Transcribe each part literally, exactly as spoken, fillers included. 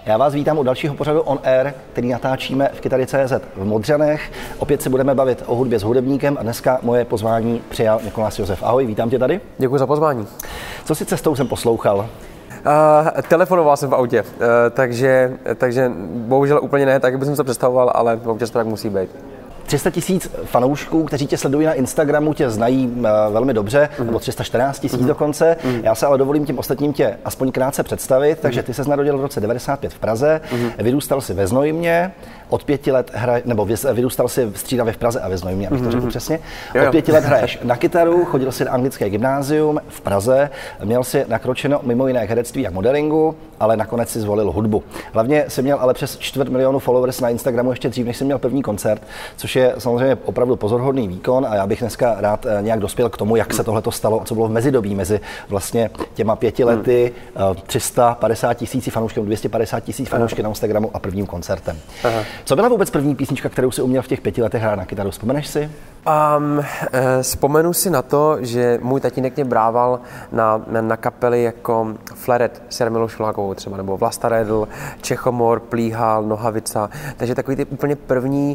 Já vás vítám u dalšího pořadu On Air, který natáčíme v Kytary tečka cé zet v Modřanech. Opět se budeme bavit o hudbě s hudebníkem a dneska moje pozvání přijal Nikolás Josef. Ahoj, vítám tě tady. Děkuji za pozvání. Co si cestou jsem poslouchal? Uh, telefonoval jsem v autě, uh, takže, takže bohužel úplně ne, tak bych se představoval, ale občas to tak musí být. tři sta tisíc fanoušků, kteří tě sledují na Instagramu, tě znají uh, velmi dobře, mm. nebo tři sta čtrnáct tisíc mm. dokonce. Mm. Já se ale dovolím tím ostatním tě aspoň krátce představit. Mm. Takže ty se narodil v roce devadesát pět v Praze, mm. vyrůstal si ve Znojmě, od pěti let hraje, nebo vyrůstal si střídavě v Praze a ve Znojmě, abych to řekl přesně. Od pěti let hraješ na kytaru, chodil si na anglické gymnázium v Praze, měl si nakročeno mimo jiné herectví a modelingu, ale nakonec si zvolil hudbu. Hlavně si měl ale přes čtvrt milionu followers na Instagramu ještě dřív, než jsi měl první koncert, což je samozřejmě opravdu pozoruhodný výkon a já bych dneska rád nějak dospěl k tomu, jak se tohleto stalo a co bylo v mezidobí mezi vlastně těma pěti lety, tři sta padesát tisíc fanoušky, dvě stě padesát tisíc fanoušky na Instagramu a prvním koncertem. Aha. Co byla vůbec první písnička, kterou si uměl v těch pěti letech hrát na kytaru? Vzpomeneš si? Um, eh, vzpomenu si na to, že můj tatínek mě brával na, na, na kapely jako Flaret s Jarmilou Šulákovou třeba, nebo Vlasta Redl, Čechomor, Plíhal, Nohavica. Takže takový ty úplně první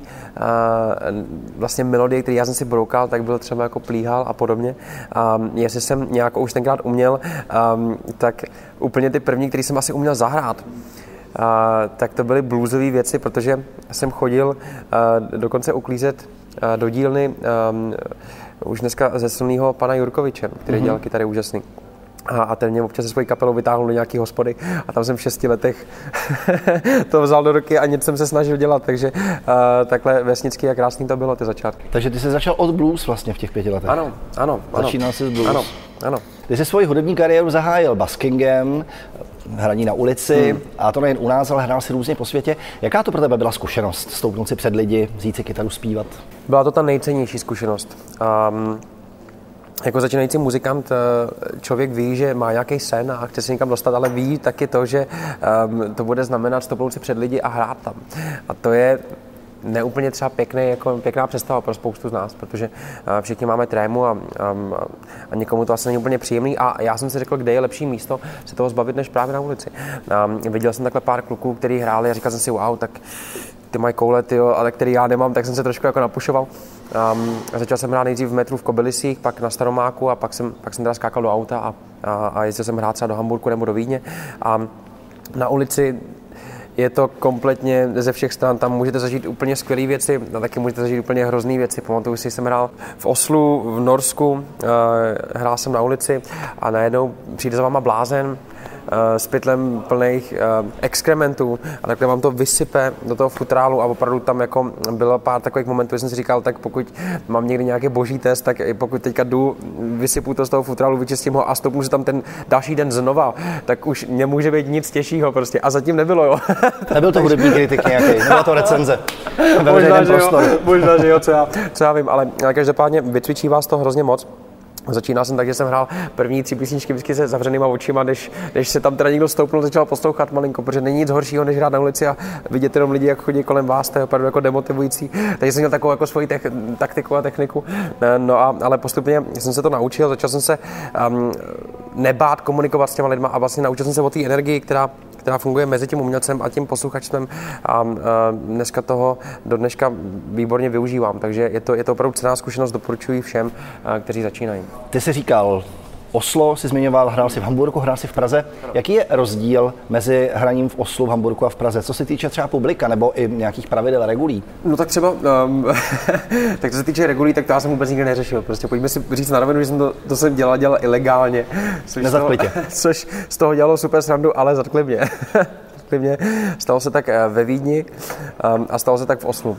uh, vlastně melodie, které já jsem si broukal, tak byl třeba jako Plíhal a podobně. Um, jestli jsem nějak už tenkrát uměl, um, tak úplně ty první, který jsem asi uměl zahrát, Uh, tak to byly bluesové věci, protože jsem chodil uh, dokonce uklízet uh, do dílny um, už dneska ze silného pana Jurkoviče, který mm-hmm. dělal kytary úžasný. A, a ten mě občas se svojí kapelou vytáhl do nějaký hospody a tam jsem v šesti letech to vzal do ruky a něco jsem se snažil dělat, takže uh, takhle vesnický a krásný to bylo ty začátky. Takže ty jsi začal od blues vlastně v těch pěti letech? Ano, ano. Začínal jsi s blues? Ano, ano. Ty jsi svoji hudební kariéru zahájil buskingem, hraní na ulici, hmm. a to nejen u nás, ale hrál si různě po světě. Jaká to pro tebe byla zkušenost? Stoupnout si před lidi, vzít si kytaru, zpívat? Byla to ta nejcennější zkušenost. Um, Jako začínající muzikant člověk ví, že má nějaký sen a chce se někam dostat, ale ví taky to, že um, to bude znamenat stoupnout si před lidi a hrát tam. A to je neúplně třeba pěkný, jako pěkná představa pro spoustu z nás, protože uh, všichni máme trému a, um, a někomu to asi není úplně příjemný a já jsem si řekl, kde je lepší místo se toho zbavit, než právě na ulici. Um, viděl jsem takhle pár kluků, kteří hráli a říkal jsem si, wow, tak ty mají koule, tyjo, ale který já nemám, tak jsem se trošku jako napušoval. Um, začal jsem hrát nejdřív v metru v Kobylisích, pak na Staromáku a pak jsem, pak jsem teda skákal do auta a, a, a jezdil jsem hrát třeba do Hamburku nebo do Vídně. A na ulici je to kompletně ze všech stran, tam můžete zažít úplně skvělé věci, a taky můžete zažít úplně hrozný věci. Pamatuju si, jsem hrál v Oslu, v Norsku, hrál jsem na ulici a najednou přijde za váma blázen s pytlem plných exkrementů a takhle vám to vysype do toho futrálu a opravdu tam jako bylo pár takových momentů, že jsem si říkal, tak pokud mám někdy nějaký boží test, tak pokud teďka jdu, vysypu to z toho futrálu, vyčistím ho a stoupnu si tam ten další den znova, tak už nemůže být nic těžšího prostě a zatím nebylo, jo. Nebyl to hudební kritik nějaký, nebyla to recenze. Možná, že jo, možná, že jo, co já, co já vím, ale každopádně vycvičí vás to hrozně moc. Začínal jsem tak, že jsem hrál první tři písničky vždycky se zavřenýma očima, než, než se tam teda někdo stoupnul, začal poslouchat malinko, protože není nic horšího, než hrát na ulici a vidět jenom lidi, jak chodí kolem vás, to je opravdu jako demotivující. Takže jsem měl takovou jako svoji tech, taktiku a techniku, no a, ale postupně jsem se to naučil, začal jsem se um, nebát komunikovat s těma lidma a vlastně naučil jsem se o té energii, která která funguje mezi tím umělcem a tím posluchačstvem a, a dneska toho do dneška výborně využívám, takže je to, je to opravdu cenná zkušenost, doporučuji všem, a, kteří začínají. Ty jsi říkal, Oslo si zmiňoval, hrál si v Hamburku, hrál si v Praze. Jaký je rozdíl mezi hraním v Oslu, v Hamburku a v Praze? Co se týče třeba publika nebo i nějakých pravidel, regulí? No tak třeba, um, tak co se týče regulí, tak to já jsem vůbec nikdy neřešil. Prostě pojďme si říct na rovinu, že jsem to, to jsem dělal, dělal ilegálně. Nezatkli tě. Což z toho dělalo super srandu, ale zatkli mě. zatkli mě. Stalo se tak ve Vídni um, a stalo se tak v Oslu.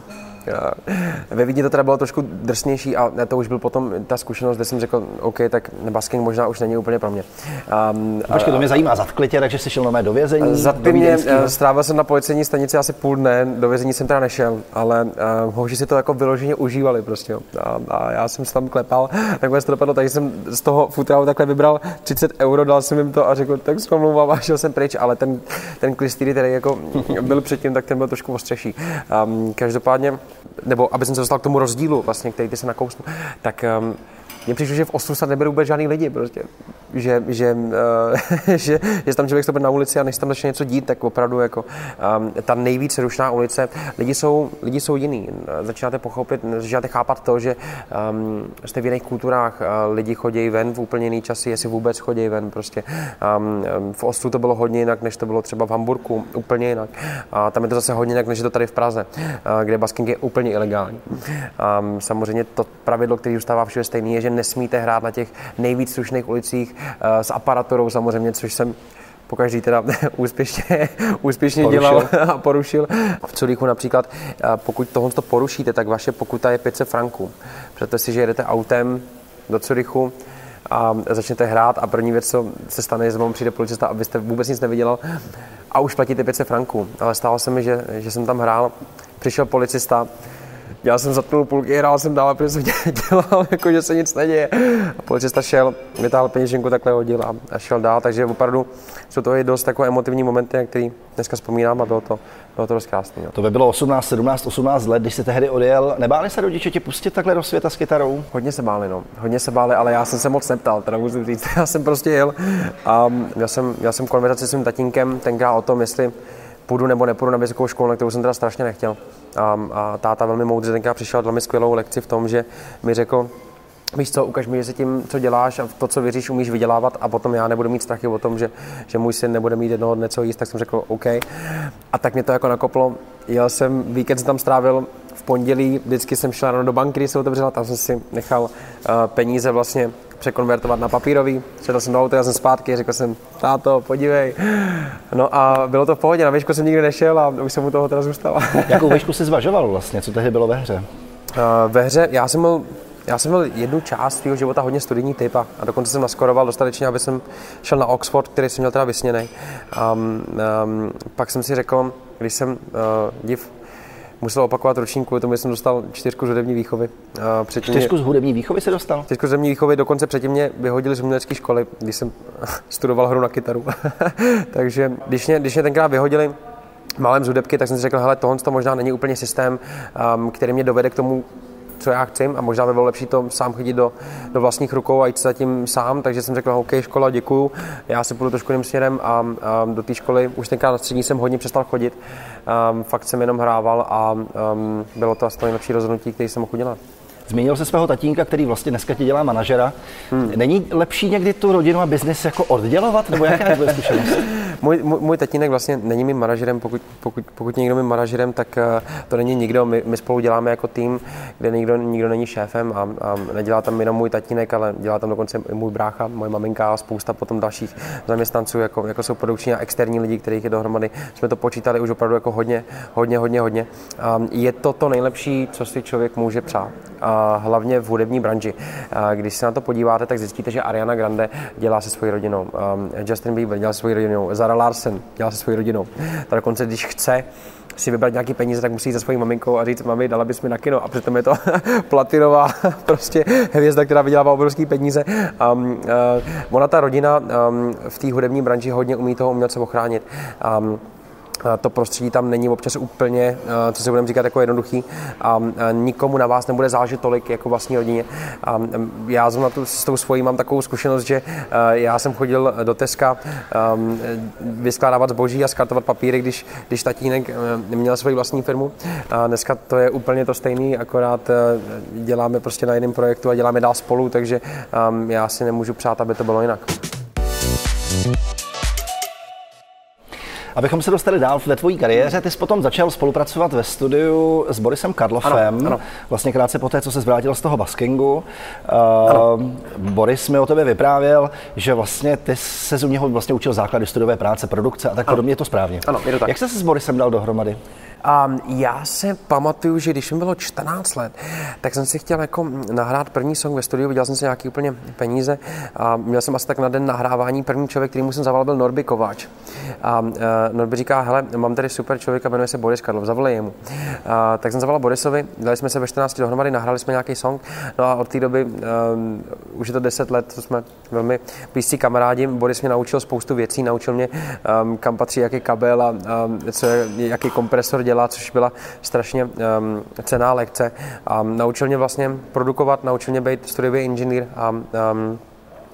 Ve Vídni to teda bylo trošku drsnější a to už byl potom ta zkušenost, kde jsem řekl, OK, tak busking možná už není úplně pro mě. Um, Počkej, to mě zajímá, zatkli tě, takže jsi šel normálně do vězení? Zatkli mě, strávil jsem na policejní stanici asi půl dne, do vězení jsem teda nešel, ale uh, hoši si to jako vyloženě užívali prostě. A, a já jsem se tam klepal, takhle se to dopadlo, takže jsem z toho futrálu takhle vybral třicet euro, dal jsem jim to a řekl, tak se omlouvám a šel jsem pryč, ale ten, ten klistýry, který jako byl předtím, tak ten byl trošku ostřejší. Um, každopádně nebo aby jsem se dostal k tomu rozdílu, vlastně, který ty se nakousnu, tak um, mně přišlo, že v Oslu se neberou vůbec žádný lidi, prostě. že, že, že, že tam člověk stoupne na ulici a než tam začne něco dít, tak opravdu jako um, ta nejvíc rušná ulice, lidi jsou, lidi jsou jiný. Začínáte pochopit, začínáte chápat to, že um, jste v jiných kulturách, uh, lidi chodí ven v úplně jiný časy, jestli vůbec chodí ven. Prostě. Um, v Ostru to bylo hodně jinak, než to bylo třeba v Hamburku, úplně jinak. A tam je to zase hodně jinak, než je to tady v Praze, uh, kde basking je úplně ilegální. Um, samozřejmě to pravidlo, které zůstává všude stejný, je, že nesmíte hrát na těch nejvíc slušných ulicích uh, s aparaturou samozřejmě, což jsem pokaždý teda úspěšně, úspěšně dělal a porušil. V Curychu například, pokud tohle to porušíte, tak vaše pokuta je pět set franků. Představte si, že jedete autem do Curychu a začnete hrát a první věc, co se stane, je, že vám přijde policista, abyste vůbec nic nevydělal a už platíte pět set franků. Ale stalo se mi, že, že jsem tam hrál, přišel policista, já jsem zatknul půlky, hrál jsem dál, protože jsem dělal, jako že se nic neděje. A policista šel, vytáhl peněženku, takhle hodil a, a šel dál, takže opravdu jsou to i dost takové emotivní momenty, na který dneska vzpomínám a bylo to, bylo to dost krásné. To by bylo osmnáct, sedmnáct, osmnáct let, když jsi tehdy odjel. Nebáli se rodiče tě pustit takhle do světa s kytarou? Hodně se báli, no. Hodně se báli, ale já jsem se moc neptal, teda musím říct. Já jsem prostě jel a já jsem, já jsem konverzaci s svým tatínkem tenkrát o tom, jestli půjdu nebo nepůjdu na vysokou školu, na kterou jsem teda strašně nechtěl. A, a táta velmi moudře tenkrát přišel velmi skvělou lekci v tom, že mi řekl, víš co, ukaž mi, že si tím, co děláš a to, co věříš, umíš vydělávat a potom já nebudu mít strachy o tom, že, že můj syn nebude mít jednoho dne co jíst, tak jsem řekl OK. A tak mě to jako nakoplo. Jel jsem, víkend jsem tam strávil, v pondělí vždycky jsem šel ráno do banky, když se otevřela, tam jsem si nechal uh, peníze vlastně překonvertovat na papírový. Šel jsem do auta, já jsem zpátky, řekl jsem, táto, podívej. No a bylo to v pohodě, na výšku jsem nikdy nešel a už jsem u toho teda zůstal. Jakou výšku jsi zvažoval vlastně, co tehdy bylo ve hře? Uh, ve hře, já jsem byl Já jsem měl jednu část svého života hodně studijní typ a dokonce jsem naskoroval dostatečně, aby jsem šel na Oxford, který jsem měl teda vysněnej. Um, um, pak jsem si řekl, když jsem uh, div musel opakovat ročník, kvůli tomu jsem dostal čtyřku z hudební výchovy. Uh, čtyřku z hudební výchovy se dostal? Čtyřku z hudební výchovy, dokonce předtím mě vyhodili z umělecké školy, když jsem studoval hru na kytaru. Takže když mě, když mě tenkrát vyhodili málem z hudebky, tak jsem si řekl, hele, tohle to možná není úplně systém, um, který mě dovede k tomu, co já chci a možná by bylo lepší to sám chodit do, do vlastních rukou a jít se zatím sám, takže jsem řekl, OK, škola, děkuju, já se půjdu trošku jiným směrem a, a do té školy už tenkrát na střední jsem hodně přestal chodit, um, fakt jsem jenom hrával a um, bylo to asi to nejlepší rozhodnutí, který jsem mohl udělat. Zmínil se svého tatínka, který vlastně dneska ti dělá manažera. Hmm. Není lepší někdy tu rodinu a biznis jako oddělovat, nebo jaká je tvoje zkušenost? Můj, můj, můj tatínek vlastně není mým manažerem, pokud, pokud, pokud někdo mým manažerem, tak uh, to není nikdo. My, my spolu děláme jako tým, kde nikdo, nikdo není šéfem a, a nedělá tam jenom můj tatínek, ale dělá tam dokonce i můj brácha, moje maminka a spousta potom dalších zaměstnanců, jako, jako jsou produkční a externí lidi, kterých je dohromady. Jsme to počítali už opravdu jako hodně, hodně, hodně, hodně. Um, je to to nejlepší, co si člověk může přát. A hlavně v hudební branži. A když se na to podíváte, tak zjistíte, že Ariana Grande dělá se svojí rodinou, um, Justin Bieber dělá se svojí rodinou, Zara Larsen dělá se svojí rodinou. Tak dokonce, když chce si vybrat nějaký peníze, tak musí jít za svojí maminkou a říct, mami, dala bys mi na kino. A přitom je to platinová prostě hvězda, která vydělává obrovský peníze. Um, uh, ona, ta rodina um, v té hudební branži hodně umí toho umělce ochránit. Um, To prostředí tam není občas úplně, co si budeme říkat, jako jednoduchý a nikomu na vás nebude záležet tolik jako vlastní rodině. A já zrovna tu, s tou svojí mám takovou zkušenost, že já jsem chodil do Teska vyskládávat zboží a skartovat papíry, když, když tatínek měl svoji vlastní firmu. A dneska to je úplně to stejný, akorát děláme prostě na jiném projektu a děláme dál spolu, takže já si nemůžu přát, aby to bylo jinak. Abychom se dostali dál ve tvojí kariéře, ty jsi potom začal spolupracovat ve studiu s Borisem Karloffem, ano, ano. Vlastně krátce poté, co se zvrátil z toho baskingu. Uh, Boris mi o tebe vyprávěl, že vlastně ty se u něho vlastně učil základy studiové práce, produkce a tak podobně, je to správně. Ano, je to tak. Jak jsi se s Borisem dal dohromady? Um, já se pamatuju, že když mi bylo čtrnáct let, tak jsem si chtěl jako nahrát první song ve studiu, vydělal jsem si nějaký úplně peníze a měl jsem asi tak na den nahrávání. První člověk, který mu jsem zavolal, byl Norby Kováč. A uh, Norby říká, hele, mám tady super člověka, jmenuje se Boris Karloff, zavolej jemu. Uh, tak jsem zavolal Borisovi, dali jsme se ve čtrnácti dohromady, nahráli jsme nějaký song, no a od té doby, um, už je to deset let, co jsme velmi blízcí kamarádi. Boris mě naučil spoustu věcí, naučil mě, um, kam patří jaký kabel a um, co je, jaký kompresor dělá, což byla strašně um, cenná lekce. A naučil mě vlastně produkovat, naučil mě být studiový inženýr a um,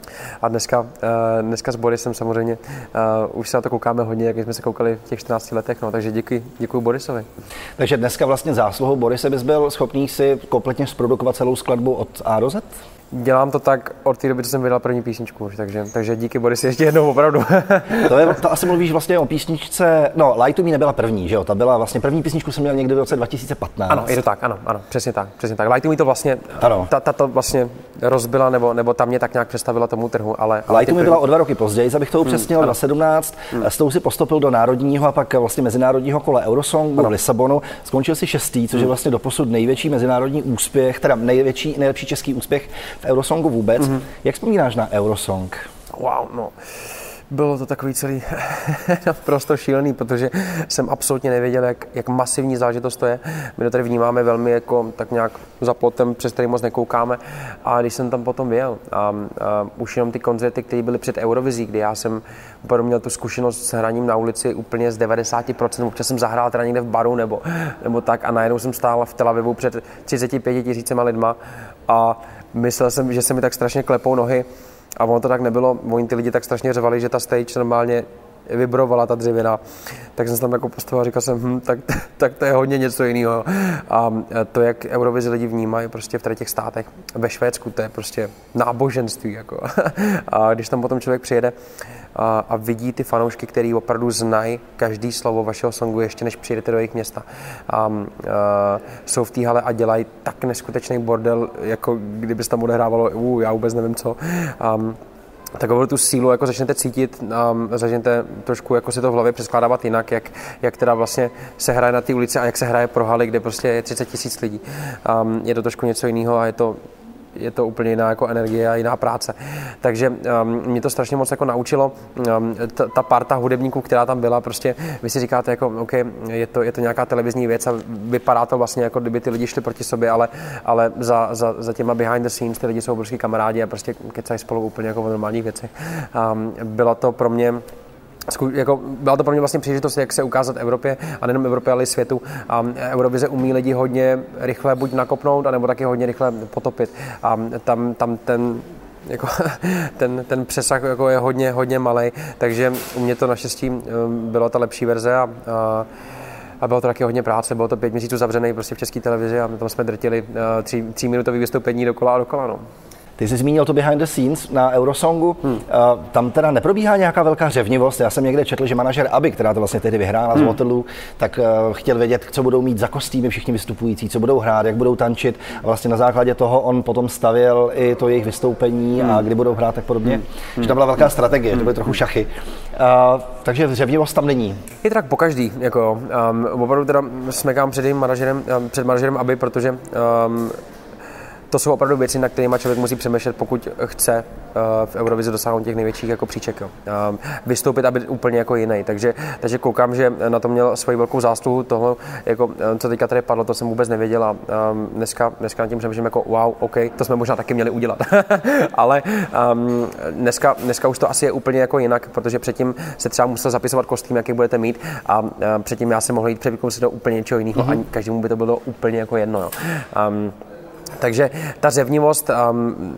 A dneska, dneska s Borisem samozřejmě uh, už se na to koukáme hodně, jak jsme se koukali v těch čtrnácti letech, no, takže díky, děkuji Borisovi. Takže dneska vlastně zásluhou Borise bys byl schopný si kompletně zprodukovat celou skladbu od A do Z? Dělám to tak od té doby, co jsem vydal první písničku, takže, takže díky Borisi ještě jednou opravdu. To, je, to asi mluvíš vlastně o písničce, no Lie to Me nebyla první, že jo, ta byla vlastně první písničku jsem měl někdy v roce dva tisíce patnáct. Ano, je to tak, ano, ano, přesně tak, přesně tak. Lie to Me to vlastně, ta, ta to vlastně rozbila, nebo, nebo ta mě tak nějak představila tomu trhu, ale... Lie to Me byla o dva roky později, abych to upřesnil, hmm, dva tisíce sedmnáct, hmm. S tou si postoupil do národního a pak vlastně mezinárodního kola Eurosongu v Lisabonu, skončil si šestý, což je vlastně doposud největší mezinárodní úspěch, teda největší, nejlepší český úspěch v Eurosongu vůbec. Mm-hmm. Jak vzpomínáš na Eurosong? Wow, no. Bylo to takový celý naprosto šílený, protože jsem absolutně nevěděl, jak, jak masivní zážitost to je. My to tady vnímáme velmi jako tak nějak za plotem, přes který moc nekoukáme. A když jsem tam potom vyjel a, a už jenom ty koncerty, které byly před Eurovizí, kdy já jsem opravdu měl tu zkušenost s hraním na ulici úplně z devadesát procent, občas jsem zahrál teda někde v baru nebo, nebo tak a najednou jsem stál v Tel Avivu před třiceti pěti tisícima lidma a myslel jsem, že se mi tak strašně klepou nohy. A ono to tak nebylo, oni ty lidi tak strašně řvali, že ta stage normálně vibrovala, ta dřevina. Tak jsem se tam jako postavil a říkal jsem, hm, tak, tak to je hodně něco jiného. A to, jak Eurovizi lidi vnímají prostě v těch státech, ve Švédsku, to je prostě náboženství. Jako. A když tam potom člověk přijede a, a vidí ty fanoušky, který opravdu znají každý slovo vašeho songu, ještě než přijedete do jejich města. A, a jsou v té hale a dělají tak neskutečný bordel, jako kdyby se tam odehrávalo, uh, já vůbec nevím co. A, takovou tu sílu jako začnete cítit a začnete trošku jako si to v hlavě přeskládávat jinak, jak, jak teda vlastně se hraje na té ulici a jak se hraje pro haly, kde prostě je třicet tisíc lidí. Um, je to trošku něco jiného a je to je to úplně jiná jako energie a jiná práce. Takže um, mě to strašně moc jako naučilo. Um, ta, ta parta hudebníků, která tam byla, prostě vy si říkáte jako, OK, je to, je to nějaká televizní věc a vypadá to vlastně jako kdyby ty lidi šli proti sobě, ale, ale za, za, za těma behind the scenes ty lidi jsou obrovský kamarádi a prostě kecají spolu úplně jako v normálních věcech. Um, byla to pro mě Jako, byla to pro mě vlastně příležitost, jak se ukázat Evropě, a nejenom Evropě, ale i světu. A Eurovize umí lidi hodně rychle buď nakopnout, anebo taky hodně rychle potopit. A tam, tam ten, jako, ten, ten přesah jako je hodně, hodně malej, takže u mě to naštěstí byla ta lepší verze a, a A bylo to taky hodně práce, bylo to pět měsíců zavřený prostě v České televizi a my tam jsme drtili tří, tříminutový vystoupení dokola a dokola. No. Ty jsi zmínil to behind the scenes na Eurosongu. Hmm. Tam teda neprobíhá nějaká velká řevnivost. Já jsem někde četl, že manažer Abby, která to vlastně tehdy vyhrála hmm. z Waterloo, tak chtěl vědět, co budou mít za kostýmy všichni vystupující, co budou hrát, jak budou tančit. A vlastně na základě toho on potom stavěl i to jejich vystoupení hmm. a kdy budou hrát tak podobně. Hmm. Že tam byla velká strategie, hmm. to byly trochu šachy. Uh, takže řevnivost tam není. Je to tak pokaždý. Jako, um, opravdu teda smekám před manažerem, um, před manažerem Abby, protože um, to jsou opravdu věci, na kterými člověk musí přemýšlet, pokud chce uh, v Eurovizi dosáhnout těch největších jako příček. Jo. Uh, vystoupit a být úplně jako jiný. Takže, takže koukám, že na to měl svoji velkou zásluhu toho, jako, co teďka tady padlo, to jsem vůbec nevěděl a um, dneska, dneska nad tím přemýšlím jako wow, OK, to jsme možná taky měli udělat. Ale um, dneska, dneska už to asi je úplně jako jinak, protože předtím se třeba musel zapisovat kostým, jaký budete mít a uh, předtím já jsem mohl jít převykouslit do úplně něčeho jiného mm-hmm. a každému by to bylo úplně jako jedno. Jo. Um, Takže ta řevnivost um,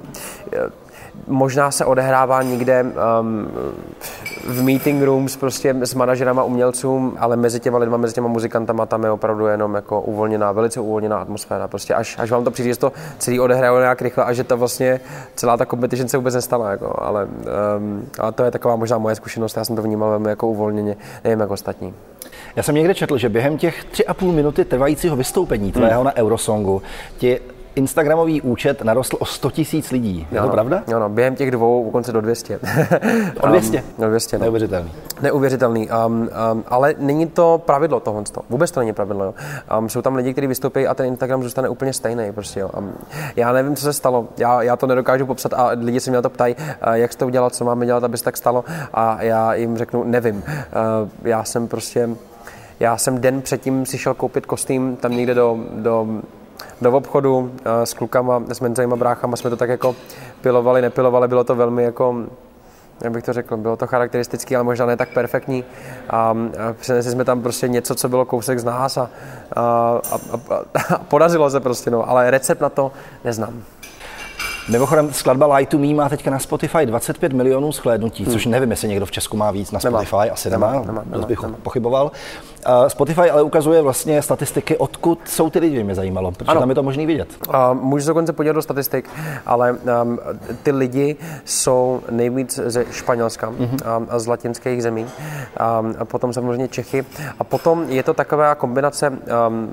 možná se odehrává někde um, v meeting rooms prostě s manažerama umělcům, ale mezi těma lidma, mezi těma muzikantama tam je opravdu jenom jako uvolněná, velice uvolněná atmosféra. Prostě až, až vám to přijde, že to celý odehraje nějak rychle a že to vlastně celá ta competition se vůbec nestala. Jako, ale, um, ale to je taková možná moje zkušenost, já jsem to vnímal velmi jako uvolněně, nevím jako ostatní. Já jsem někde četl, že během těch tři a půl minuty trvajícího vystoupení tvého hmm. na Eurosongu ti Instagramový účet narostl o sto tisíc lidí. Je to no, pravda? Jo, no, během těch dvou dokonce do dvě stě. O dvě stě? Um, dvě stě no. Neuvěřitelný. Neuvěřitelný. Um, um, ale není to pravidlo tohle. Vůbec to není pravidlo. Jo. Um, jsou tam lidi, kteří vystoupí a ten Instagram zůstane úplně stejný. Prostě, jo. Um, já nevím, co se stalo. Já, já to nedokážu popsat a lidi se mě na to ptají, uh, jak jsi to udělal, co máme dělat, aby se tak stalo. A já jim řeknu, nevím. Uh, já jsem prostě... Já jsem den předtím si šel koupit kostým tam někde do... do do obchodu uh, s klukama, s menzejma bráchama jsme to tak jako pilovali, nepilovali, bylo to velmi jako, jak bych to řekl, bylo to charakteristický, ale možná ne tak perfektní a, a přinesli jsme tam prostě něco, co bylo kousek z nás a, a, a, a, a podařilo se prostě, no, ale recept na to neznám. Mimochodem, skladba Lie to Me má teďka na Spotify dvacet pět milionů shlédnutí, hmm. což nevím, jestli někdo v Česku má víc na Spotify, nemá. asi nemá, nemá, nemá, dost bych nemá. pochyboval. Uh, Spotify ale ukazuje vlastně statistiky, odkud jsou ty lidi, mě zajímalo, protože ano. tam je to možný vidět. Uh, můžu se dokonce podívat do statistik, ale um, ty lidi jsou nejvíc ze Španělska mm-hmm. um, a z latinských zemí, um, a potom samozřejmě Čechy a potom je to taková kombinace um,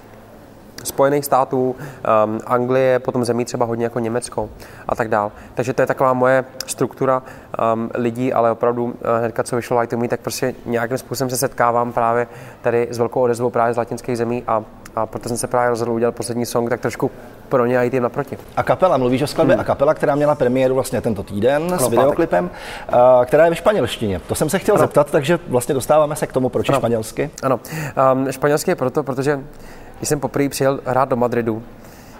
Spojených států, um, Anglie, potom zemí třeba hodně jako Německo a tak dál. Takže to je taková moje struktura um, lidí, ale opravdu uh, hnedka co vyšlo Lie to Me, tak prostě nějakým způsobem se setkávám právě tady s velkou odezvou právě z latinských zemí a, a proto jsem se právě rozhodl udělat poslední song, tak trošku pro ně a jít jim naproti. A kapela, mluvíš o skladbě hmm. A kapela, která měla premiéru vlastně tento týden ano, s videoklipem, uh, která je ve španělštině. To jsem se chtěl ano. zeptat, takže vlastně dostáváme se k tomu, proč je španělsky. Ano, um, španělsky je proto, protože když jsem poprvé přijel hrát do Madridu, uh,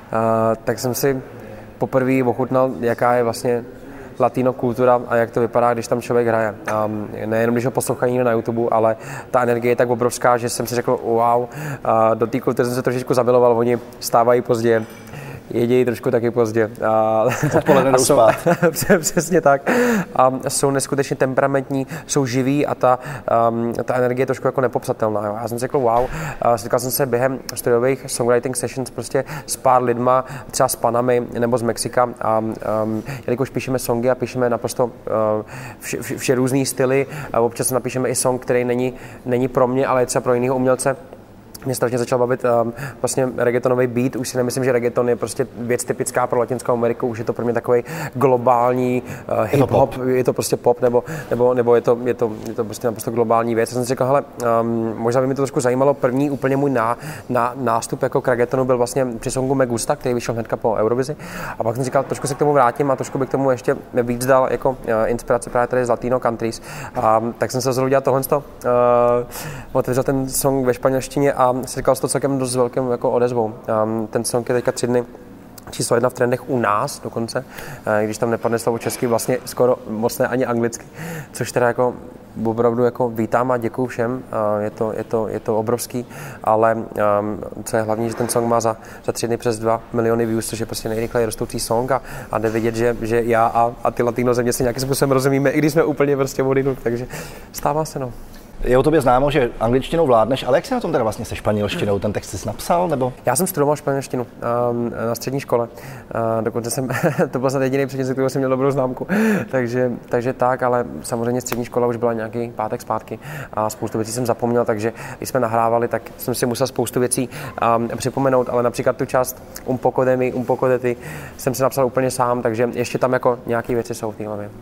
tak jsem si poprvé ochutnal, jaká je vlastně latino kultura a jak to vypadá, když tam člověk hraje. Um, nejenom když ho poslouchají na YouTube, ale ta energie je tak obrovská, že jsem si řekl wow, uh, do té kultury jsem se trošičku zamiloval, oni stávají pozdě, jedějí trošku taky pozdě. A, Odpoledne jdou spát. Přesně tak. A jsou neskutečně temperamentní, jsou živí a ta, um, ta energie je trošku jako nepopsatelná. Jo. Já jsem si řekl wow, setkal jsem se během studiových songwriting sessions prostě s pár lidma, třeba s Panamy nebo z Mexika. A um, jelikož píšeme songy a píšeme naprosto uh, vše, vše, vše různý styly, a občas napíšeme i song, který není, není pro mě, ale je třeba pro jiného umělce. Mě strašně začal bavit um, vlastně reggaetonový beat. Už si nemyslím, že reggaeton je prostě věc typická pro Latinskou Ameriku. Už je to pro mě takový globální uh, hip-hop, je to prostě pop, nebo, nebo, nebo je, to, je, to, je to prostě naprosto globální věc. Já jsem si řekl, hele, um, možná by mi to trošku zajímalo. První úplně můj ná, ná, nástup jako k reggaetonu byl vlastně při songu Me Gusta, který vyšel hnedka po Eurovizi. A pak jsem říkal, trošku se k tomu vrátím a trošku bych k tomu ještě víc dal jako uh, inspirace právě tady z Latino countries. Um, tak jsem se rozhodl dělat tohle, uh, otevřel ten song ve španělštině a si říkal to celkem dost velkým jako odezvou. Um, ten song je teďka tři dny číslo jedna v trendech u nás dokonce, uh, když tam nepadne slovo česky, vlastně skoro moc ne ani anglicky, což teda jako opravdu jako vítám a děkuju všem, uh, je, to, je, to, je to obrovský, ale um, co je hlavní, že ten song má za, za tři dny přes dva miliony views, což je prostě nejrychleji rostoucí song a, a jde vidět, že, že já a, a ty latino země si nějakým způsobem rozumíme, i když jsme úplně prostě odinut, takže stává se no. Je o tobě známo, že angličtinou vládneš, ale jak jsi na tom teda vlastně se španělštinou? Ten text jsi napsal, nebo? Já jsem studoval španělštinu um, na střední škole. Uh, dokonce jsem, to byl snad jediný předmět, kterou jsem měl dobrou známku. takže, takže tak, ale samozřejmě střední škola už byla nějaký pátek zpátky a spoustu věcí jsem zapomněl, takže když jsme nahrávali, tak jsem si musel spoustu věcí um, připomenout, ale například tu část Un poco de mi, un poco de ty jsem si napsal úplně sám, takže ještě tam jako nějaké věci jsou v té hlavě.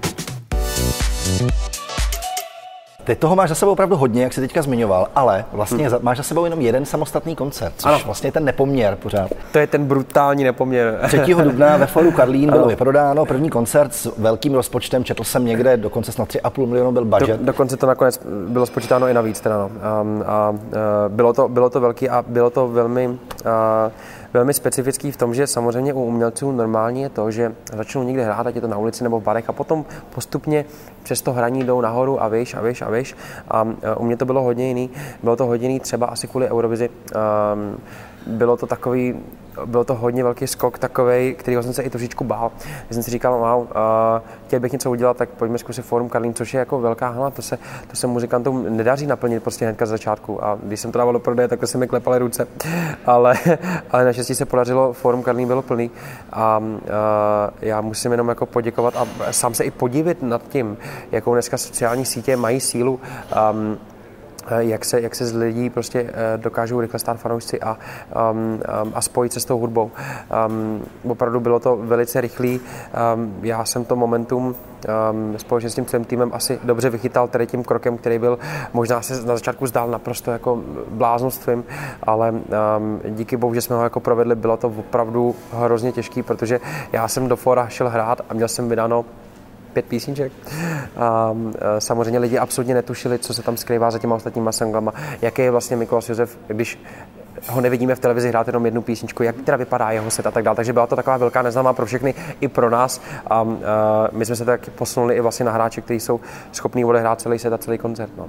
Ty toho máš za sebou opravdu hodně, jak jsi teďka zmiňoval, ale vlastně hmm. máš za sebou jenom jeden samostatný koncert, což ano. vlastně je ten nepoměr pořád. To je ten brutální nepoměr. třetího dubna ve Foru Karlín bylo vyprodáno, první koncert s velkým rozpočtem, četl jsem někde, dokonce snad tři a půl milionu byl budget. Do, dokonce to nakonec bylo spočítáno i navíc, teda no. A, a, bylo, to, bylo to velký a bylo to velmi... A, velmi specifický v tom, že samozřejmě u umělců normální je to, že začnou někde hrát, ať je to na ulici nebo v barech a potom postupně přes to hraní jdou nahoru a vyš a vyš a vyš. A u mě to bylo hodně jiný. Bylo to hodně jiný třeba asi kvůli Eurovizi. Um, bylo to takový, bylo to hodně velký skok takovej, kterýho jsem se i trošičku bál. Já jsem si říkal, wow, uh, chtěl bych něco udělat, tak pojďme zkusit Fórum Karlín, což je jako velká hala, to se, to se muzikantům nedaří naplnit prostě hnedka z začátku. A když jsem to dával do prodeje, tak to se mi klepaly ruce. ale, ale naštěstí se podařilo, Fórum Karlín bylo plný. A uh, já musím jenom jako poděkovat a sám se i podivit nad tím, jakou dneska sociální sítě mají sílu. Um, Jak se, jak se z lidí prostě dokážou rychle stát fanoušci a, um, um, a spojit se s tou hudbou. Um, opravdu bylo to velice rychlý. Um, já jsem to momentum um, společně s tím celým týmem asi dobře vychytal tady tím krokem, který byl možná se na začátku zdál naprosto jako bláznostvím, ale um, díky bohu, že jsme ho jako provedli, bylo to opravdu hrozně těžký, protože já jsem do fora šel hrát a měl jsem vydáno pět písniček. A samozřejmě lidi absolutně netušili, co se tam skrývá za těma ostatníma songama, jaký je vlastně Mikolas Josef, když ho nevidíme v televizi hrát jenom jednu písničku, jak teda vypadá jeho set a tak dále. Takže byla to taková velká neznámá pro všechny, i pro nás. A, a my jsme se tak posunuli i vlastně na hráče, kteří jsou schopní odehrát celý set a celý koncert. No.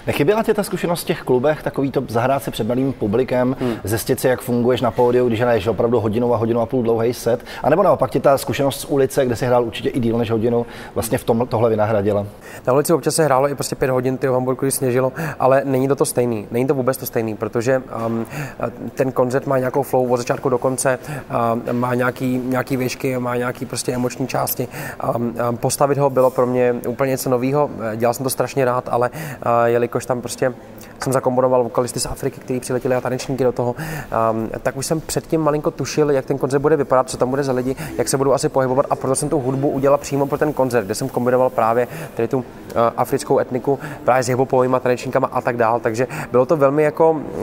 Nechyběla tě ta zkušenost v těch klubech, takový to zahrát si před malým publikem, hmm. zjistit si, jak funguješ na pódiu, když hraješ opravdu hodinu a hodinu a půl dlouhý set, anebo naopak tě ta zkušenost z ulice, kde si hrál určitě i díl než hodinu, vlastně v tom tohle vynahradila? Na ulici občas se hrálo i prostě pět hodin, ty v Hamburku, když sněžilo, ale není to to stejný, není to vůbec to stejný, protože um, ten koncert má nějakou flow od začátku do konce, um, má nějaký, nějaký výšky, má nějaký prostě emoční části. Um, um, postavit ho bylo pro mě úplně něco nového, dělal jsem to strašně rád, ale uh, jelikož tam prostě jsem zakomponoval vokalisty z Afriky, kteří přiletěli a tanečníky do toho, um, tak už jsem předtím malinko tušil, jak ten koncert bude vypadat, co tam bude za lidi, jak se budou asi pohybovat, a proto jsem tu hudbu udělal přímo pro ten koncert, kde jsem kombinoval právě tady tu uh, africkou etniku právě s hiphopovými tanečníkama a tak dál, takže bylo to velmi jako um,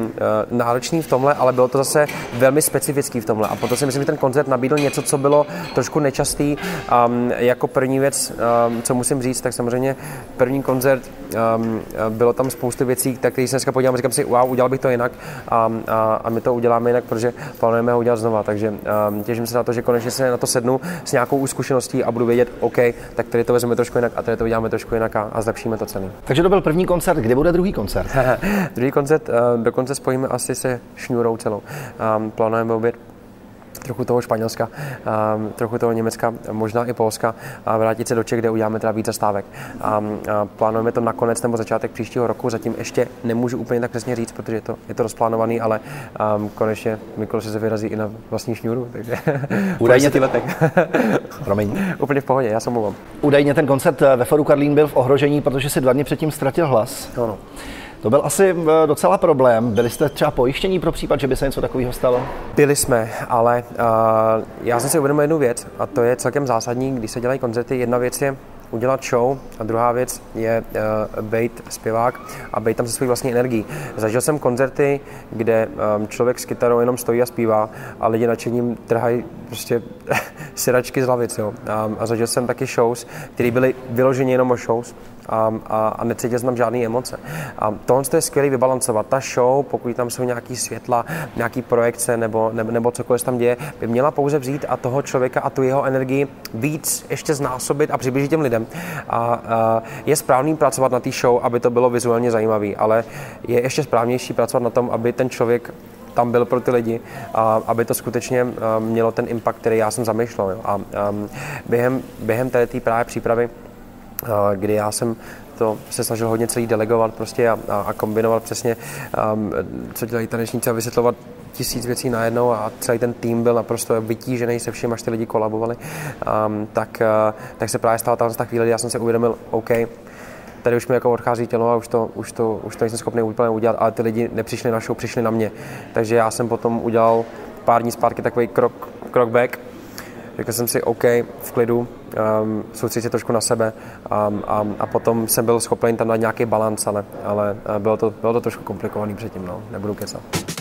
uh, náročný v tomhle, ale bylo to zase velmi specifický v tomhle, a proto si myslím, že ten koncert nabídl něco, co bylo trošku nečastý. Um, jako první věc, um, co musím říct, tak samozřejmě první koncert, um, bylo tam spoustu věcí, tak když se dneska podívám, říkám si, wow, udělal bych to jinak, a, a, a my to uděláme jinak, protože plánujeme ho udělat znova, takže um, těším se na to, že konečně se na to sednu s nějakou zkušeností a budu vědět, OK, tak tady to vezmeme trošku jinak a tady to uděláme trošku jinak a, a zlepšíme to celý. Takže to byl první koncert, kde bude druhý koncert? Druhý koncert uh, dokonce spojíme asi se Šňůrou celou. Um, plánujeme obět trochu toho Španělska, um, trochu toho Německa, možná i Polska, a vrátit se do Čech, kde uděláme teda víc zastávek. Um, a plánujeme to na konec nebo začátek příštího roku, zatím ještě nemůžu úplně tak přesně říct, protože je to, je to rozplánovaný, ale um, konečně Mikloš se vyrazí i na vlastní Šňůru, takže údajně ty letek. Promiň. Úplně v pohodě, já se omlouvám. Údajně ten koncert ve Foru Karlín byl v ohrožení, protože si dva dny předtím ztratil hlas. No, no. To byl asi docela problém. Byli jste třeba pojištění pro případ, že by se něco takového stalo? Byli jsme, ale uh, já jsem si uvědomil jednu věc, a to je celkem zásadní, když se dělají koncerty. Jedna věc je udělat show a druhá věc je uh, být zpěvák a být tam se svojí vlastní energií. Zažil jsem koncerty, kde um, člověk s kytarou jenom stojí a zpívá a lidi nadšením trhají prostě syračky z lavic. Jo. Um, a zažil jsem taky shows, které byly vyloženě jenom o shows. A, a, a necítil jsem tam žádné emoce. A tohle je skvělé vybalancovat. Ta show, pokud tam jsou nějaký světla, nějaký projekce nebo, nebo, nebo cokoliv tam děje, by měla pouze vzít a toho člověka a tu jeho energii víc ještě znásobit a přiblížit těm lidem. A, a je správný pracovat na té show, aby to bylo vizuálně zajímavé, ale je ještě správnější pracovat na tom, aby ten člověk tam byl pro ty lidi, a aby to skutečně um, mělo ten impact, který já jsem zamýšlel. Jo. A um, během, během té právě přípravy, kdy já jsem to se snažil hodně celý delegovat prostě a, a, a kombinovat přesně, um, co dělají tanečníci, a vysvětlovat tisíc věcí najednou, a celý ten tým byl naprosto vytížený se vším, až ty lidi kolabovali, um, tak, uh, tak se právě stala ta chvíle, kdy já jsem se uvědomil, OK, tady už mi jako odchází tělo a už to, už to, už to nejsem schopný úplně udělat, ale ty lidi nepřišli na show, přišli na mě. Takže já jsem potom udělal pár dní zpátky takový krok, krok back. Řekl jsem si, OK, v klidu, um, soustředit se trošku na sebe, um, a, a potom jsem byl schopen tam dát nějaký balanc, ale, ale bylo, to, bylo to trošku komplikovaný předtím, no, nebudu kecat.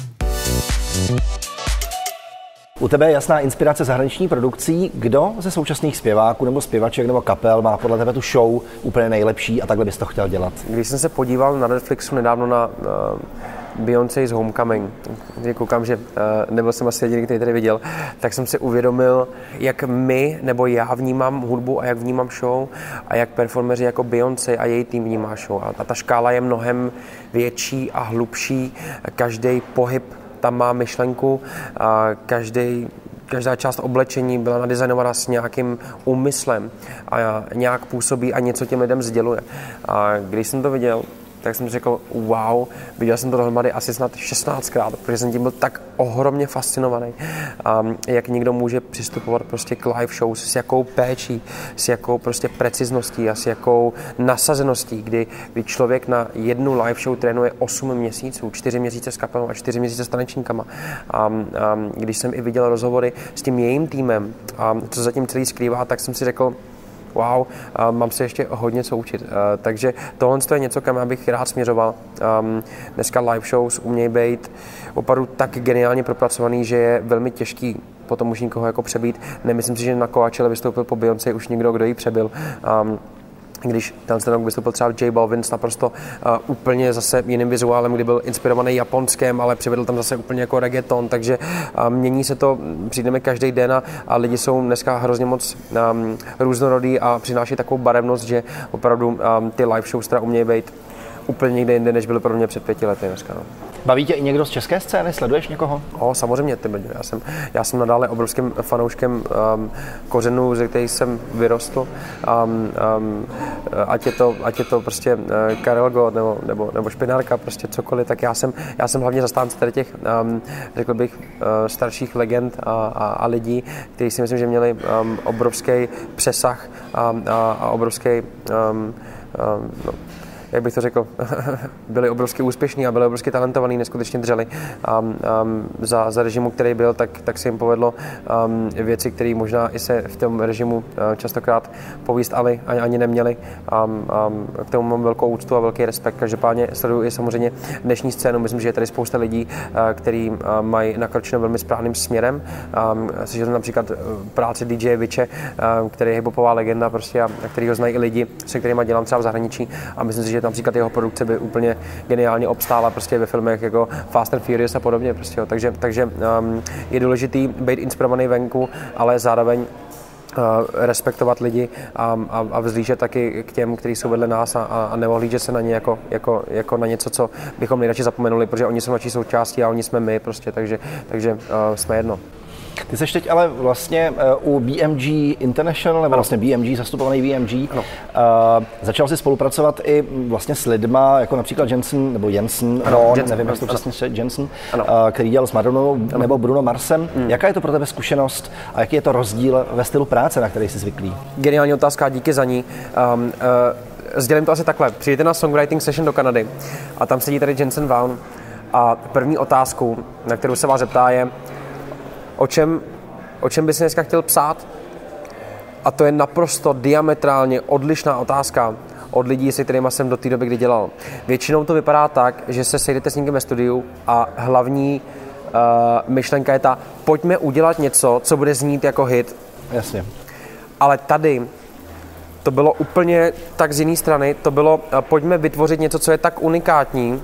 U tebe je jasná inspirace zahraniční produkcí. Kdo ze současných zpěváků nebo zpěvaček nebo kapel má podle tebe tu show úplně nejlepší a takhle bys to chtěl dělat? Když jsem se podíval na Netflixu nedávno na uh, Beyoncé's Homecoming, kdy koukám, že uh, nebyl jsem asi jediný, který tady viděl, tak jsem si uvědomil, jak my, nebo já vnímám hudbu a jak vnímám show a jak performeři jako Beyoncé a její tým vnímá show. A ta škála je mnohem větší a hlubší, každý pohyb tam má myšlenku, a každý, každá část oblečení byla nadizajnovaná s nějakým úmyslem a nějak působí a něco těm lidem sděluje. A když jsem to viděl, tak jsem řekl, wow, viděl jsem to dohromady asi snad šestnáctkrát, protože jsem tím byl tak ohromně fascinovaný, um, jak někdo může přistupovat prostě k live show s jakou péčí, s jakou prostě precizností a s jakou nasazeností, kdy, kdy člověk na jednu live show trénuje osm měsíců, čtyři měsíce s kapelou a čtyři měsíce s tanečníkama. Um, um, když jsem i viděl rozhovory s tím jejím týmem, um, co zatím celý skrývá, tak jsem si řekl, wow, uh, mám se ještě hodně co učit. Uh, takže tohle je něco, kam bych rád směřoval. Um, dneska live shows umějí být opravdu tak geniálně propracovaný, že je velmi těžký potom už nikoho jako přebít. Nemyslím si, že na Coachelle vystoupil po Beyoncé už někdo, kdo ji přebyl. Um, když ten rok vystoupil třeba J Balvin s naprosto uh, úplně zase jiným vizuálem, kdy byl inspirovaný japonském, ale přivedl tam zase úplně jako reggaeton, takže uh, mění se to, přijdeme každý den a, a lidi jsou dneska hrozně moc um, různorodí a přináší takovou barevnost, že opravdu um, ty live shows teda umějí být úplně někde jinde, než byly pro mě před pěti lety dneska. No. Baví tě i někdo z české scény? Sleduješ někoho? O, samozřejmě, ty já jsem, já jsem nadále obrovským fanouškem um, kořenů, ze kterých jsem vyrostl. Um, um, ať, je to, ať je to prostě uh, Karel Gott nebo, nebo, nebo Špinárka, prostě cokoliv, tak já jsem, já jsem hlavně zastánce tady těch, um, řekl bych, uh, starších legend a, a, a lidí, kteří si myslím, že měli um, obrovský přesah a, a, a obrovský um, um, no, jak bych to řekl, byli obrovsky úspěšní a byli obrovsky talentovaní, neskutečně dřeli. A, um, za, za režimu, který byl, tak, tak se jim povedlo um, věci, které možná i se v tom režimu uh, častokrát povíst ali ani, ani neměli. Um, um, k tomu mám velkou úctu a velký respekt. Každopádně sleduju i samozřejmě dnešní scénu. Myslím, že je tady spousta lidí, uh, kteří uh, mají nakročeno velmi správným směrem. Um, Slyšel jsem například práci D J Viche, uh, který je hiphopová legenda, prostě, a který ho znají i lidi, se kterými dělám třeba v zahraničí. A myslím si, že například jeho produkce by úplně geniálně obstála prostě ve filmech jako Fast and Furious a podobně. Prostě, jo. Takže, takže um, je důležitý být inspirovaný venku, ale zároveň uh, respektovat lidi a, a, a vzlížet taky k těm, kteří jsou vedle nás a, a neohlížet se na ně jako, jako, jako na něco, co bychom nejradši zapomenuli, protože oni jsou naší součástí a oni jsme my, prostě, takže, takže uh, jsme jedno. Ty seš teď ale vlastně u B M G International, nebo vlastně B M G, zastupovaný B M G. Uh, začal si spolupracovat i vlastně s lidma, jako například Jensen, nebo Jensen, ano, Ron, Jensen, nevím, jak to ano, přesně Jensen, uh, ano. který dělal s Madonou, ano. nebo Bruno Marsem. Hmm. Jaká je to pro tebe zkušenost a jaký je to rozdíl ve stylu práce, na který jsi zvyklý? Geniální otázka, díky za ní. Um, uh, sdělím to asi takhle. Přijďte na songwriting session do Kanady a tam sedí tady Jensen Vaughn a první otázku, na kterou se vás zeptá, je, O čem, o čem bys dneska chtěl psát? A to je naprosto diametrálně odlišná otázka od lidí, se kterými jsem do té doby, kdy dělal. Většinou to vypadá tak, že se sejdete s někým ve studiu a hlavní uh, myšlenka je ta, pojďme udělat něco, co bude znít jako hit. Jasně. Ale tady to bylo úplně tak z jiné strany, to bylo, uh, pojďme vytvořit něco, co je tak unikátní,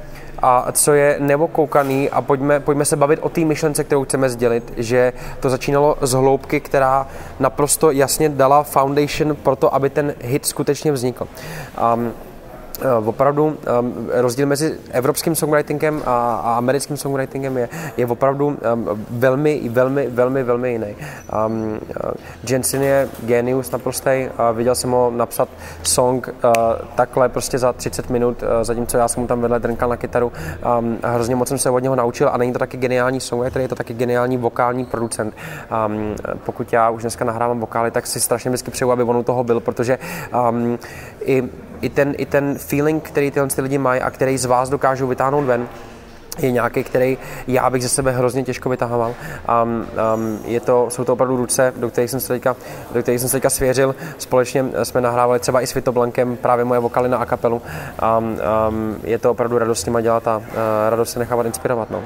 a co je neokoukaný a pojďme, pojďme se bavit o té myšlence, kterou chceme sdělit, že to začínalo z hloubky, která naprosto jasně dala foundation pro to, aby ten hit skutečně vznikl. Um, Uh, opravdu um, rozdíl mezi evropským songwritingem a, a americkým songwritingem je, je opravdu um, velmi, velmi, velmi, velmi jiný. Um, uh, Jensen je genius naprostej. Uh, viděl jsem ho napsat song uh, takhle prostě za třicet minut, uh, zatímco já jsem mu tam vedle drnkal na kytaru. Um, hrozně moc jsem se od něho naučil a není to taky geniální songwriter, je to taky geniální vokální producent. Um, pokud já už dneska nahrávám vokály, tak si strašně vždycky přeju, aby on u toho byl, protože um, i I ten, I ten feeling, který tyhle ty lidi mají a který z vás dokážou vytáhnout ven, je nějaký, který já bych ze sebe hrozně těžko vytahoval. Um, um, je to, jsou to opravdu ruce, do kterých jsem se teďka, do kterých jsem se teďka svěřil. Společně jsme nahrávali třeba i s Vitoblankem právě moje vokály na a kapelu. Um, um, je to opravdu radost s nima dělat a uh, radost se nechávat inspirovat. No.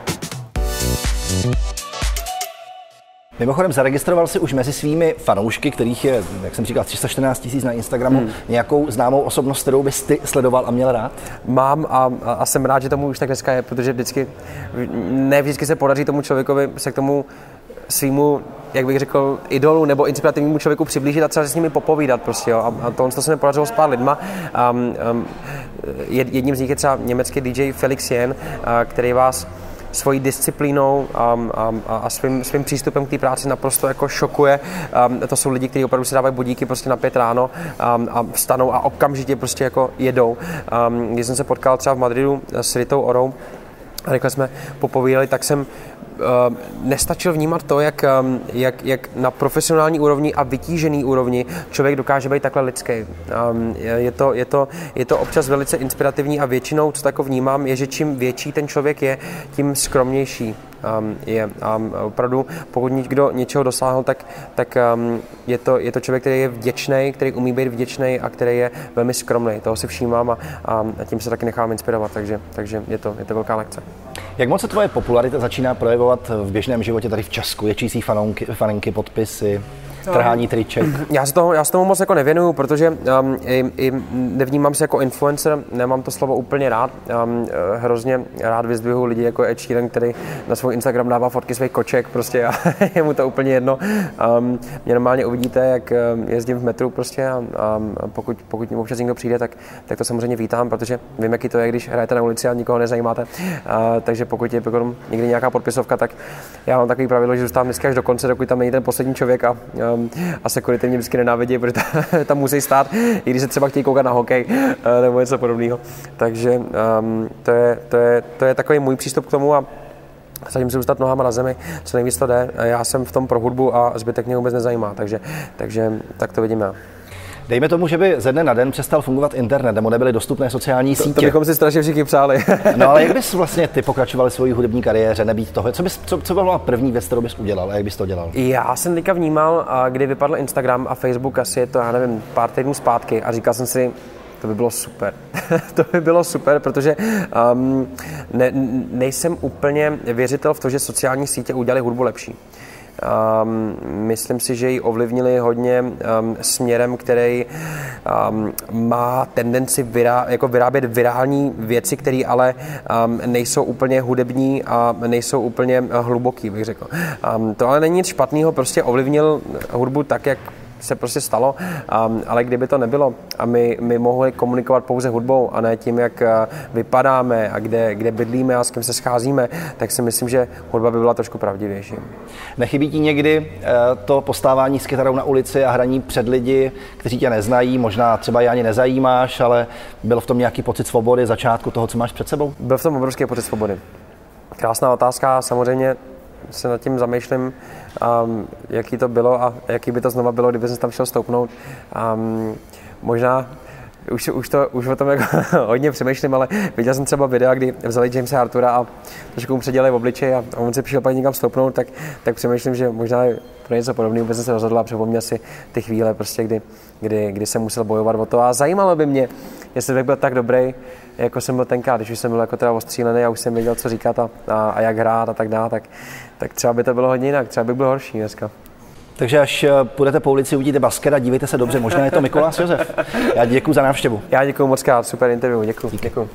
Mimochodem, zaregistroval jsi už mezi svými fanoušky, kterých je, jak jsem říkal, tři sta čtrnáct tisíc na Instagramu, hmm. nějakou známou osobnost, kterou bys ty sledoval a měl rád? Mám a, a jsem rád, že tomu už tak dneska je, protože vždycky, ne vždycky se podaří tomu člověkovi se k tomu svýmu, jak bych řekl, idolu nebo inspirativnímu člověku přiblížit a třeba se s nimi popovídat prostě, jo. A, a tohle to se mi podařilo s pár lidma. Um, um, jedním z nich je třeba německý D J Felix Jen, uh, který vás svojí disciplínou a, a, a svým, svým přístupem k té práci naprosto jako šokuje. Um, to jsou lidi, kteří opravdu si dávají budíky prostě na pět ráno um, a vstanou a okamžitě prostě jako jedou. Um, když jsem se potkal třeba v Madridu s Ritou Orou a rychle jsme popovídali, tak jsem Uh, nestačil vnímat to, jak, um, jak, jak na profesionální úrovni a vytížený úrovni člověk dokáže být takhle lidský. Um, je, to, je, to, je to občas velice inspirativní a většinou, co tako vnímám, je, že čím větší ten člověk je, tím skromnější um, je. Um, opravdu, pokud někdo něčeho dosáhl, tak, tak um, je, to, je to člověk, který je vděčný, který umí být vděčný a který je velmi skromný. Toho si všímám a, a, a tím se taky nechám inspirovat, takže, takže je, to, je to velká lekce. Jak moc se tvoje popularita začíná projevovat v běžném životě tady v Česku? Ječící fanouky, faninky, podpisy? trhání triček? Já se, toho, já se tomu moc jako nevěnuju, protože um, i, i nevnímám se jako influencer, nemám to slovo úplně rád. Um, hrozně rád vyzdvihuji lidi jako Ed Sheeran, který na svůj Instagram dává fotky svých koček, prostě a je mu to úplně jedno. Um, mě normálně uvidíte, jak jezdím v metru prostě a, a pokud, pokud občas někdo přijde, tak, tak to samozřejmě vítám, protože vím, jaký to je, když hrajete na ulici a nikoho nezajímáte. Uh, takže pokud je někdy nějaká podpisovka, tak já mám takový pravidlo, že zůstávám vždycky až do konce, dokud tam není ten poslední člověk a, um, a security mě vždycky nenávidí, protože tam musí stát, i když se třeba chtějí koukat na hokej uh, nebo něco podobného. Takže um, to, je, to, je, to je takový můj přístup k tomu a snažím se zůstat nohama na zemi, co nejvíc to jde. Já jsem v tom pro hudbu a zbytek mě vůbec nezajímá, takže, takže tak to vidím já. Dejme tomu, že by ze dne na den přestal fungovat internet, nebo nebyly dostupné sociální to, sítě. To bychom si strašně všichni přáli. No ale jak bys vlastně ty pokračoval svojí hudební kariéře, nebýt toho? Co, bys, co, co byla první věc, kterou bys udělal a jak bys to dělal? Já jsem teďka vnímal, kdy vypadl Instagram a Facebook, asi je to, já nevím, pár týdnů zpátky a říkal jsem si, to by bylo super. to by bylo super, protože um, ne, nejsem úplně věřitel v to, že sociální sítě udělaly hudbu lepší. Um, myslím si, že ji ovlivnili hodně um, směrem, který um, má tendenci vyrá, jako vyrábět virální věci, které ale um, nejsou úplně hudební a nejsou úplně hluboký, bych řekl. Um, to ale není nic špatného, prostě ovlivnil hudbu tak, jak se prostě stalo, um, ale kdyby to nebylo a my, my mohli komunikovat pouze hudbou a ne tím, jak vypadáme a kde, kde bydlíme a s kým se scházíme, tak si myslím, že hudba by byla trošku pravdivější. Nechybí ti někdy to postávání s kytarou na ulici a hraní před lidi, kteří tě neznají, možná třeba je ani nezajímáš, ale byl v tom nějaký pocit svobody začátku toho, co máš před sebou? Byl v tom obrovský pocit svobody. Krásná otázka, samozřejmě se nad tím zamýšlím, um, jaký to bylo a jaký by to znova bylo, kdyby jsem tam šel stoupnout. Um, možná už, už, to, už o tom jako hodně přemýšlím, ale viděl jsem třeba videa, kdy vzali Jamesa Artura a trošku mu předělali v obličeji a on si přišel pak někam stoupnout, tak, tak přemýšlím, že možná pro něco podobného by jsem se rozhodl a připomněl si ty chvíle, prostě, kdy, kdy, kdy jsem musel bojovat o to a zajímalo by mě, jestli bych byl tak dobrý, jako jsem byl tenkrát, když už jsem byl jako teda ostřílený a už jsem věděl, co říkat a, a, a jak hrát a tak dále, tak, tak třeba by to bylo hodně jinak, třeba bych byl horší dneska. Takže až půjdete po ulici, uvidíte baskera, dívejte se dobře, možná je to Mikolas Josef. Já děkuju za návštěvu. Já děkuju moc krát, super interview, děkuju. Děkuju.